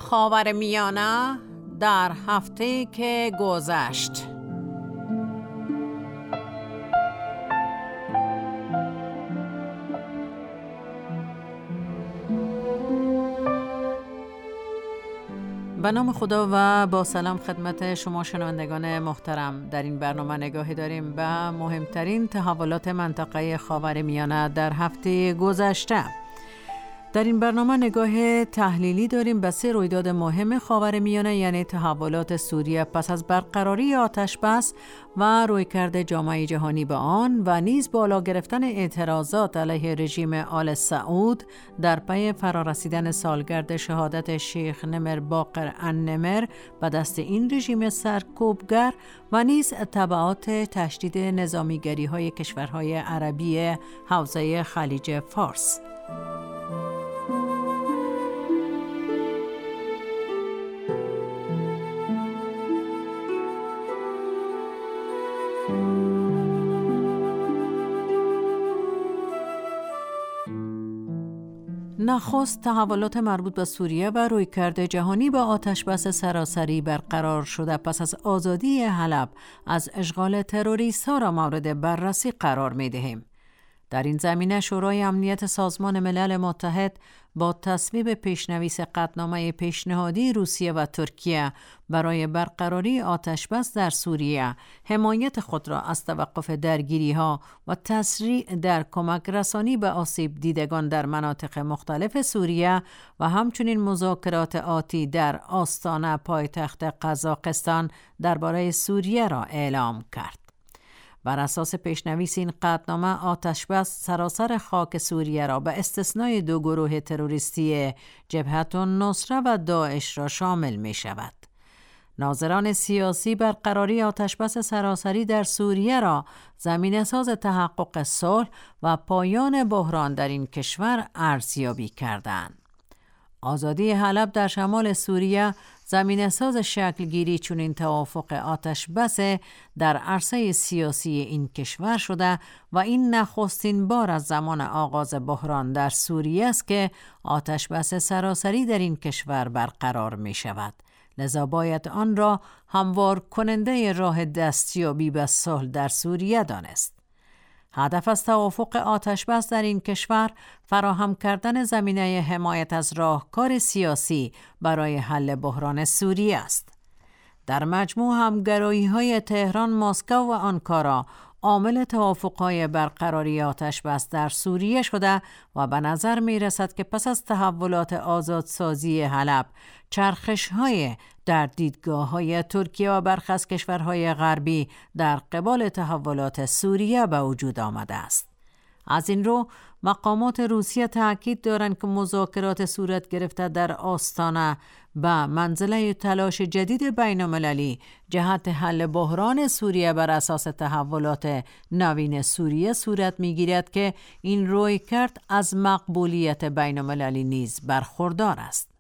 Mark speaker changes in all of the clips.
Speaker 1: خاورمیانه در هفته که گذشت. به نام خدا و با سلام خدمت شما شنوندگان محترم. در این برنامه نگاهی داریم به مهمترین تحولات منطقه خاورمیانه در هفته گذشته. در این برنامه نگاه تحلیلی داریم به 3 رویداد مهم خاورمیانه، یعنی تحولات سوریه پس از برقراری آتش بس و رویکرد جامعه جهانی به آن و نیز بالا گرفتن اعتراضات علیه رژیم آل سعود در پی فرارسیدن سالگرد شهادت شیخ نمر باقر النمر به دست این رژیم سرکوبگر و نیز تبعات تشدید نظامیگری‌های کشورهای عربی حوزه خلیج فارس. نخست تحولات مربوط به سوریه و رویکرد جهانی به آتشبس سراسری برقرار شده پس از آزادی حلب از اشغال تروریست‌ها را مورد بررسی قرار می‌دهیم. در این زمینه شورای امنیت سازمان ملل متحد با تصویب پیشنویس قطعنامه پیشنهادی روسیه و ترکیه برای برقراری آتشبس در سوریه، حمایت خود را از توقف درگیری‌ها و تسریع در کمک رسانی به آسیب دیدگان در مناطق مختلف سوریه و همچنین مذاکرات آتی در آستانه پایتخت قزاقستان درباره سوریه را اعلام کرد. بر اساس پیشنویس این قطعنامه آتشبس سراسر خاک سوریه را به استثنای 2 گروه تروریستی جبهت النصره و داعش را شامل می شود. ناظران سیاسی برقراری آتشبس سراسری در سوریه را زمینه ساز تحقق صلح و پایان بحران در این کشور ارزیابی کردند. آزادی حلب در شمال سوریه زمینه ساز شکلگیری چنین توافق آتشبس در عرصه سیاسی این کشور شده و این نخستین بار از زمان آغاز بحران در سوریه است که آتشبس سراسری در این کشور برقرار می شود. لذا باید آن را هموار کننده راه دستیابی به صلح در سوریه دانست. هدف از توافق آتشبس در این کشور فراهم کردن زمینه حمایت از راهکار سیاسی برای حل بحران سوریه است. در مجموع همگرایی‌های تهران، مسکو و آنکارا عامل توافق‌های برقراری آتشبس در سوریه شده و به نظر می‌رسد که پس از تحولات آزادسازی حلب، چرخش‌های در دیدگاه‌های ترکیه و برخی از کشورهای غربی در قبال تحولات سوریه به وجود آمده است. از این رو مقامات روسیه تأکید دارند که مذاکرات صورت گرفته در آستانه به منزله تلاش جدید بین‌المللی جهت حل بحران سوریه بر اساس تحولات نوین سوریه صورت می‌گیرد که این رویکرد از مقبولیت بین‌المللی نیز برخوردار است.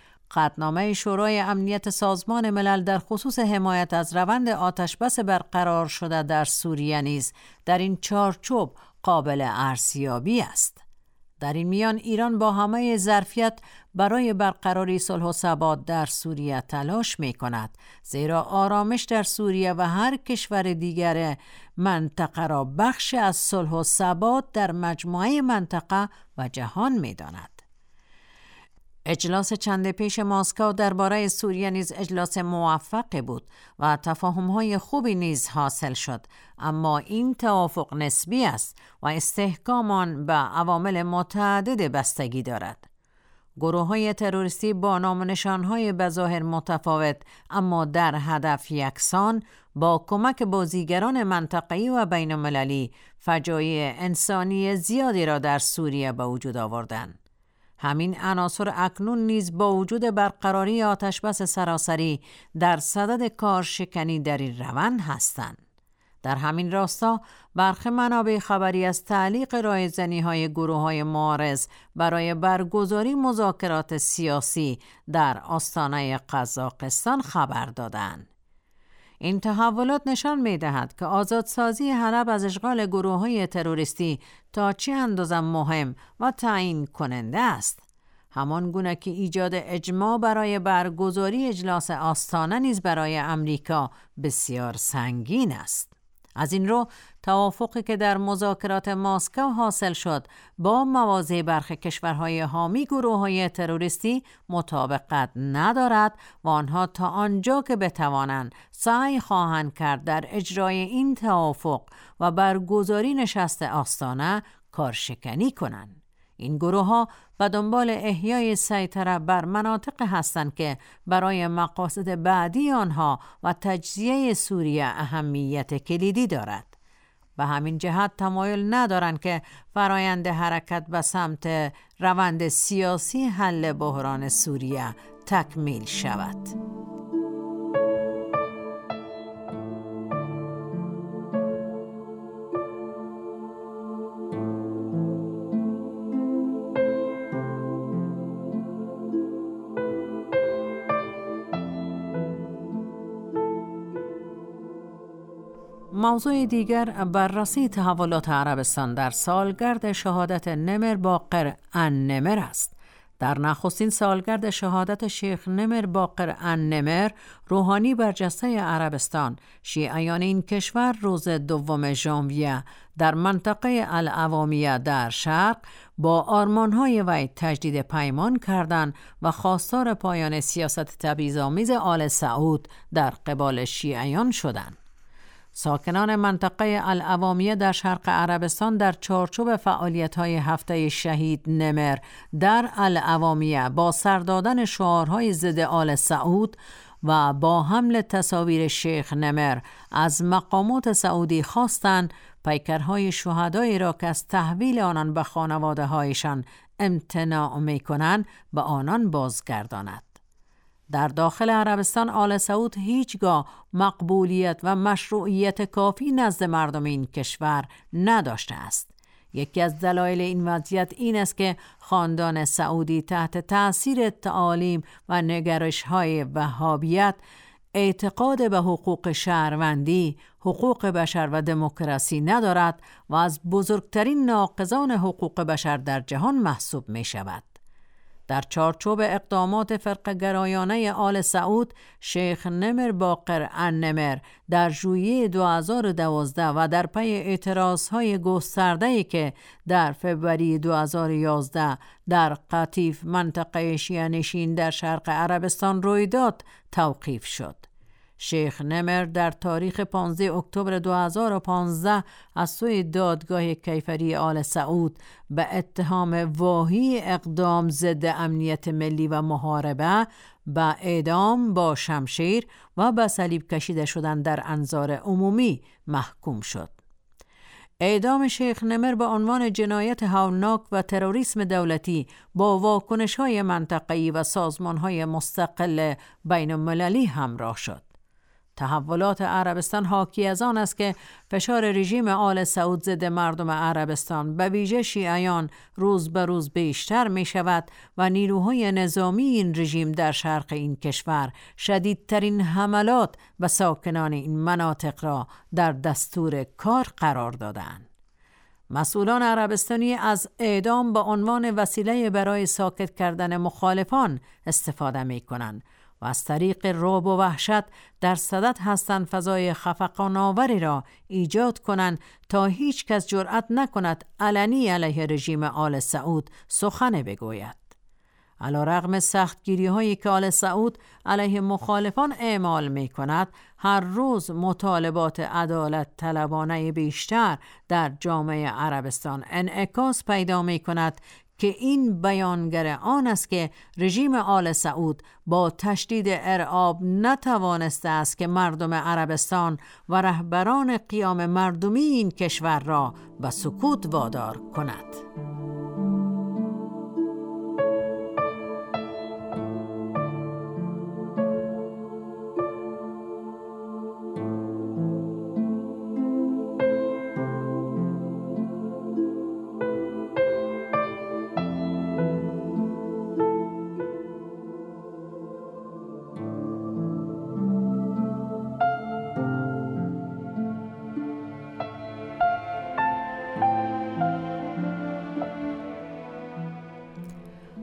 Speaker 1: قطعنامه شورای امنیت سازمان ملل در خصوص حمایت از روند آتشبس برقرار شده در سوریه نیز در این چارچوب قابل ارزیابی است. در این میان ایران با همه ظرفیت برای برقراری صلح و ثبات در سوریه تلاش می کند، زیرا آرامش در سوریه و هر کشور دیگر منطقه را بخش از صلح و ثبات در مجموعه منطقه و جهان می داند. اجلاس چند پیش مسکو درباره سوریه نیز اجلاس موفقی بود و تفاهم‌های خوبی نیز حاصل شد، اما این توافق نسبی است و استحکام آن به عوامل متعدد بستگی دارد. گروه‌های تروریستی با نام و نشان‌های بظاهر متفاوت اما در هدف یکسان با کمک بازیگران منطقه‌ای و بین‌المللی فجایع انسانی زیادی را در سوریه به وجود آوردند. همین عناصر اکنون نیز با وجود برقراری آتشبس سراسری در صدد کارشکنی در این روند هستند. در همین راستا برخی منابع خبری از تعلیق رایزنی‌های گروه‌های معارض برای برگزاری مذاکرات سیاسی در آستانه قزاقستان خبر دادند. این تحولات نشان می‌دهد که آزادسازی حلب از اشغال گروه‌های تروریستی تا چه اندازه مهم و تعیین کننده است. همان گونه که ایجاد اجماع برای برگزاری اجلاس آستانه نیز برای امریکا بسیار سنگین است. از این رو توافقی که در مذاکرات مسکو حاصل شد با مواضع برخی کشورهای حامی گروه‌های تروریستی مطابقت ندارد و آنها تا آنجا که بتوانند سعی خواهند کرد در اجرای این توافق و برگزاری نشست آستانه کارشکنی کنند. این گروه‌ها به دنبال احیای سیطره بر مناطق هستند که برای مقاصد بعدی آنها و تجزیه سوریه اهمیت کلیدی دارد. به همین جهت تمایل ندارند که فرایند حرکت به سمت روند سیاسی حل بحران سوریه تکمیل شود. موضوع دیگر بررسی تحولات عربستان در سالگرد شهادت نمر باقر النمر است. در نخستین سالگرد شهادت شیخ نمر باقر النمر، روحانی برجسته عربستان، شیعیان این کشور روز 2 ژانویه در منطقه العوامیه در شرق با آرمان‌های وی تجدید پیمان کردند و خواستار پایان سیاست تبعیض‌آمیز آل سعود در قبال شیعیان شدند. ساکنان منطقه العوامیه در شرق عربستان در چارچوب فعالیت‌های هفته شهید نمر در العوامیه با سر دادن شعارهای ضد آل سعود و با حمل تصاویر شیخ نمر از مقامات سعودی خواستند پیکرهای شهدایی را که از تحویل آنان به خانواده‌هایشان امتناع می‌کنند به آنان بازگرداند. در داخل عربستان آل سعود هیچگاه مقبولیت و مشروعیت کافی نزد مردم این کشور نداشته است. یکی از دلایل این وضعیت این است که خاندان سعودی تحت تأثیر تعالیم و نگرش‌های وهابیت اعتقاد به حقوق شهروندی، حقوق بشر و دموکراسی ندارد و از بزرگترین ناقضان حقوق بشر در جهان محسوب می شود. در چارچوب اقدامات فرقه گرایانه آل سعود، شیخ نمر باقر النمر در ژوئیه 2012 و در پی اعتراضهای گسترده‌ای که در فوریه 2011 در قطیف منطقه شیعه نشین در شرق عربستان روی داد توقیف شد. شیخ نمر در تاریخ 15 اکتبر 2015 از سوی دادگاه کیفری آل سعود به اتهام واهی اقدام ضد امنیت ملی و محاربه به اعدام با شمشیر و به صلیب کشیده شدن در انظار عمومی محکوم شد. اعدام شیخ نمر به عنوان جنایت هولناک و تروریسم دولتی با واکنش‌های منطقه‌ای و سازمان‌های مستقل بین‌المللی همراه شد. تحولات عربستان حاکی از آن است که فشار رژیم آل سعود ضد مردم عربستان به ویژه شیعیان روز به روز بیشتر می شود و نیروهای نظامی این رژیم در شرق این کشور شدیدترین حملات به ساکنان این مناطق را در دستور کار قرار دادند. مسئولان عربستانی از اعدام به عنوان وسیله برای ساکت کردن مخالفان استفاده می کنند و از طریق رعب و وحشت در صدد هستند فضای خفقان‌آوری را ایجاد کنند تا هیچ کس جرأت نکند علنی علیه رژیم آل سعود سخن بگوید. علیرغم سختگیری‌هایی که آل سعود علیه مخالفان اعمال می‌کند، هر روز مطالبات عدالت طلبانه بیشتر در جامعه عربستان انعکاس پیدا می‌کند که این بیانگر آن است که رژیم آل سعود با تشدید ارعاب نتوانسته است که مردم عربستان و رهبران قیام مردمی این کشور را به سکوت وادار کند.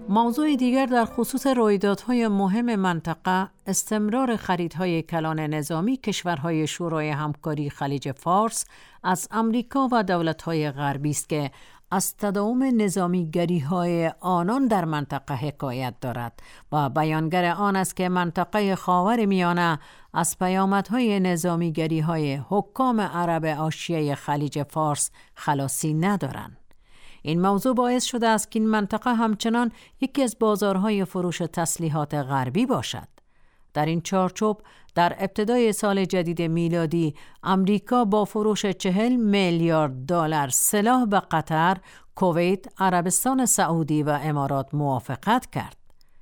Speaker 1: موضوع دیگر در خصوص رویدادهای مهم منطقه استمرار خریدهای کلان نظامی کشورهای شورای همکاری خلیج فارس از امریکا و دولتهای غربی است که از تداوم نظامیگری‌های آنان در منطقه حکایت دارد و بیانگر آن است که منطقه خاورمیانه از پیامدهای نظامیگری‌های حکام عرب حاشیه خلیج فارس خلاصی ندارند. این موضوع باعث شده است که این منطقه همچنان یکی از بازارهای فروش تسلیحات غربی باشد. در این چارچوب در ابتدای سال جدید میلادی امریکا با فروش 40 میلیارد دلار سلاح به قطر، کویت، عربستان سعودی و امارات موافقت کرد.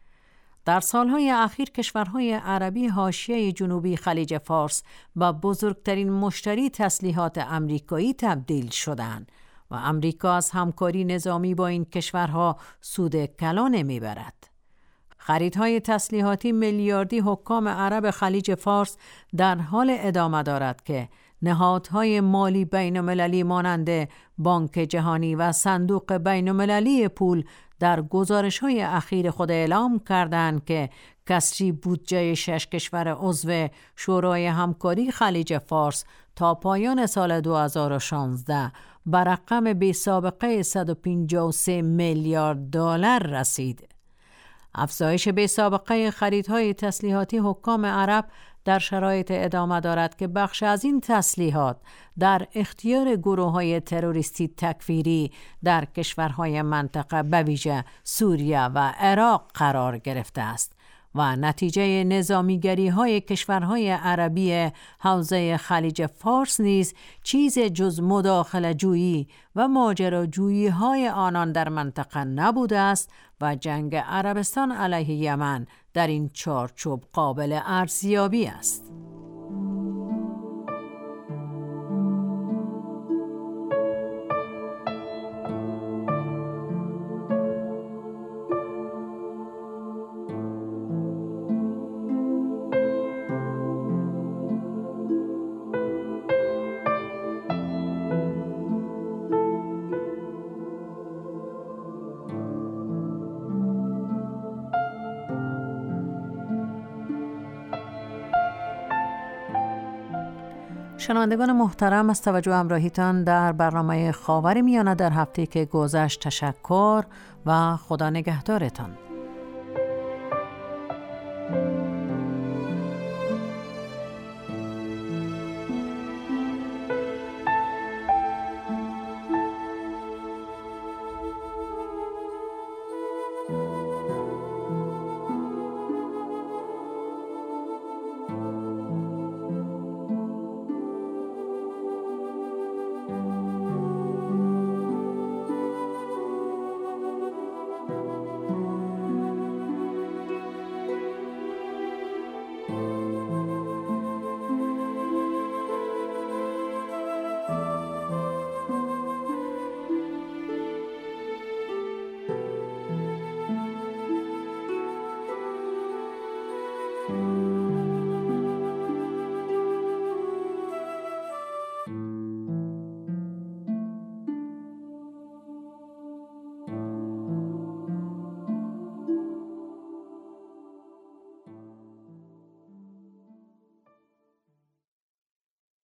Speaker 1: در سالهای اخیر کشورهای عربی حاشیه جنوبی خلیج فارس به بزرگترین مشتری تسلیحات امریکایی تبدیل شدند و امریکا از همکاری نظامی با این کشورها سود کلان میبرد. خریدهای تسلیحاتی میلیاردی حکام عرب خلیج فارس در حال ادامه دارد که نهادهای مالی بین‌المللی مانند بانک جهانی و صندوق بین‌المللی پول در گزارش‌های اخیر خود اعلام کردند که کسری بودجه 6 کشور عضو شورای همکاری خلیج فارس تا پایان سال 2016 به رقم بی‌سابقه 153 میلیارد دلار رسید. افزایش بی‌سابقه خریدهای تسلیحاتی حکام عرب در شرایط ادامه دارد که بخش از این تسلیحات در اختیار گروه‌های تروریستی تکفیری در کشورهای منطقه به ویژه سوریه و عراق قرار گرفته است و نتیجه نظامیگری‌های کشورهای عربی حوزه خلیج فارس نیز چیز جز مداخله جویی و ماجراجویی‌های آنان در منطقه نبوده است و جنگ عربستان علیه یمن در این چارچوب قابل ارزیابی است. شنوندگان محترم، از توجه همراهیتان در برنامه خاورمیانه در هفته که گذشت تشکر و خدا نگهدارتان.